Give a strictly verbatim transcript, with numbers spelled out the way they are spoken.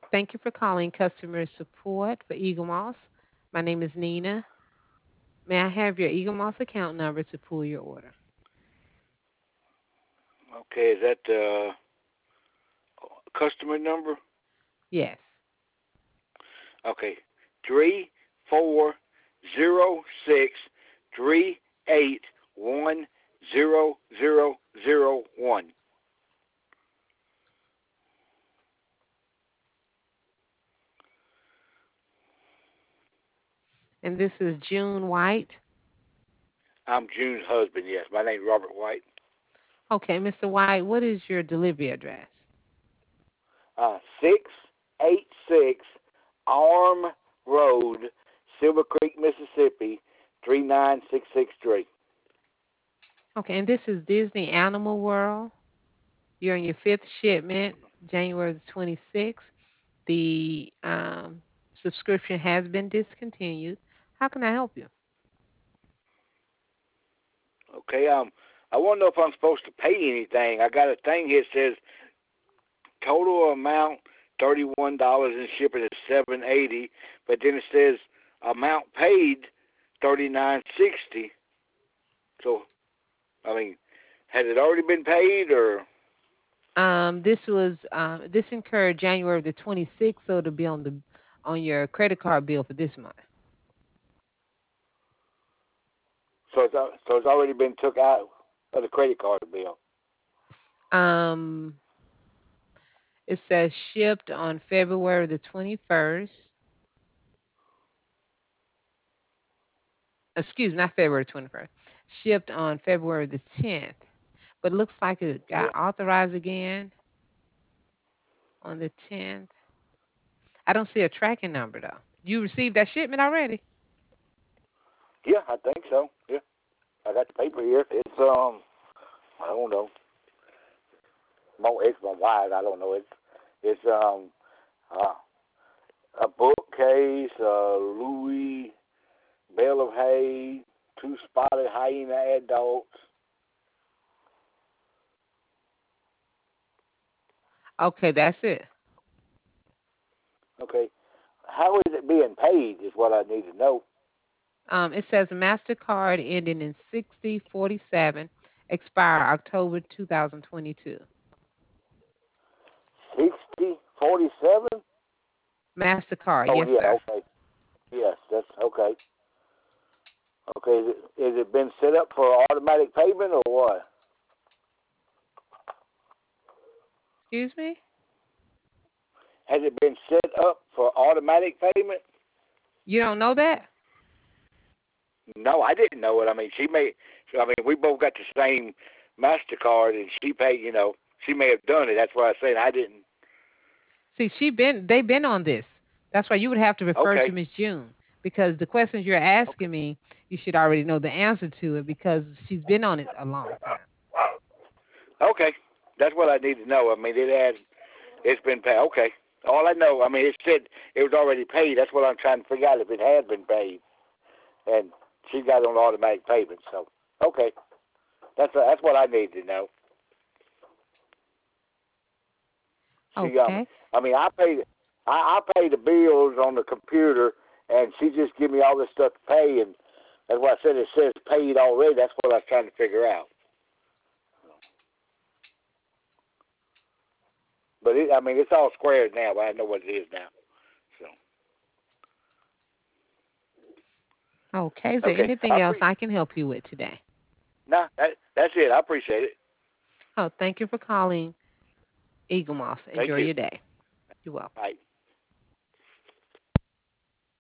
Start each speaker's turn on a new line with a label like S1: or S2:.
S1: Thank you for calling customer support for Eagle Moss. My name is Nina. May I have your Eagle Moss account number to pull your order?
S2: Okay, is that the customer number?
S1: Yes.
S2: Okay, three four zero six three eight one zero zero zero one.
S1: And this is June White.
S2: I'm June's husband. Yes, my name's Robert White.
S1: Okay, mister White, what is your delivery address?
S2: Uh, six eight six Arm Road, Silver Creek, Mississippi, three nine six six three.
S1: Okay, and this is Disney Animal World. You're on your fifth shipment, January the twenty-sixth. The um, subscription has been discontinued. How can I help you?
S2: Okay, um, I want to know if I'm supposed to pay anything. I got a thing here that says total amount thirty one dollars and shipping is seven eighty, but then it says amount paid thirty nine sixty. So I mean, has it already been paid or?
S1: Um, this was um, this incurred January the twenty-sixth, so it'll be on the on your credit card bill for this month.
S2: So it's so it's already been took out of the credit card bill.
S1: Um, it says shipped on February the twenty-first. Excuse me, not February twenty-first. Shipped on February the tenth. But it looks like it
S2: Yeah,
S1: got authorized again on the tenth. I don't see a tracking number though. You received that shipment already?
S2: yeah, I think so. Yeah, I got the paper here. It's um, I don't know, more X than Y. I don't know. It's it's um, uh, a bookcase, a Louis bale of hay, two spotted hyena adults.
S1: Okay, that's it.
S2: Okay, how is it being paid? Is what I need to know.
S1: Um, it says MasterCard ending in sixty forty-seven, expire October two thousand twenty-two.
S2: Sixty forty-seven.
S1: MasterCard,
S2: Oh
S1: yes,
S2: yeah,
S1: sir.
S2: okay. Yes, that's okay. Okay, is it, is it been set up for automatic payment or what?
S1: Excuse me?
S2: Has it been set up for automatic payment?
S1: You don't know that?
S2: No, I didn't know it. I mean, she may. I mean, we both got the same Mastercard, and she paid. You know, she may have done it. That's what I said. I didn't.
S1: See, she been they've been on this. That's why you would have to refer to
S2: Okay.
S1: Miss June because the questions you're
S2: Okay.
S1: asking me, you should already know the answer to it because she's been on it a long time.
S2: Okay. That's what I need to know. I mean, it had. It's been paid. Okay. All I know. I mean, it said it was already paid. That's what I'm trying to figure out if it had been paid, and she got it on automatic payment. So, okay. That's that's what I need to know. She um,
S1: Okay.
S2: I mean, I paid, I, I pay the bills on the computer, and she just give me all this stuff to pay, and that's why I said it says paid already. That's what I was trying to figure out. But it, I mean, it's all squared now. But I know what it is now. So
S1: Okay. Is there
S2: okay, I
S1: anything else
S2: appreciate.
S1: I can help you with today?
S2: Nah, that, that's it. I appreciate it.
S1: Oh, thank you for calling Eagle Moss.
S2: Thank
S1: Enjoy
S2: you.
S1: your day. You're welcome.
S2: Bye.